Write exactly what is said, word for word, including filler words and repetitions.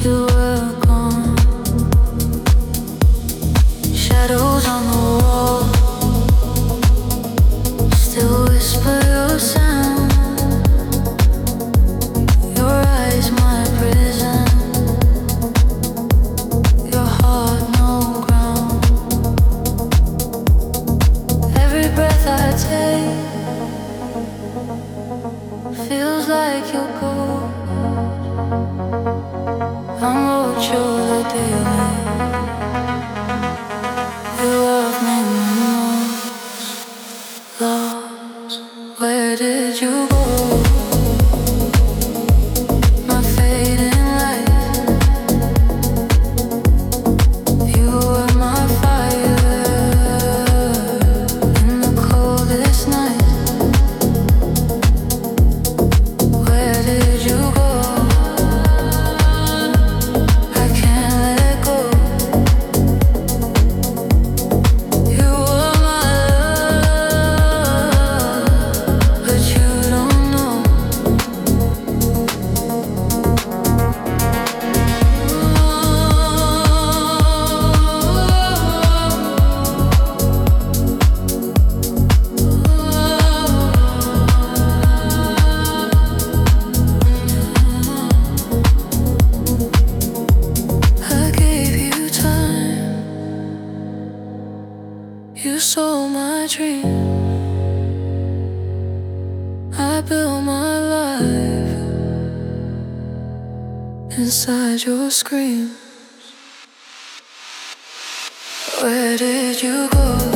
You were gone. Shadows on the wall still whisper your sound. Your eyes my prison, your heart no ground. Every breath I take feels like you go. I'm what you're dealing. You love me most, lost. Where did you go? My fading light. You were my fire in the coldest night. Where did you go? You stole my dream. I built my life inside your scream. Where did you go?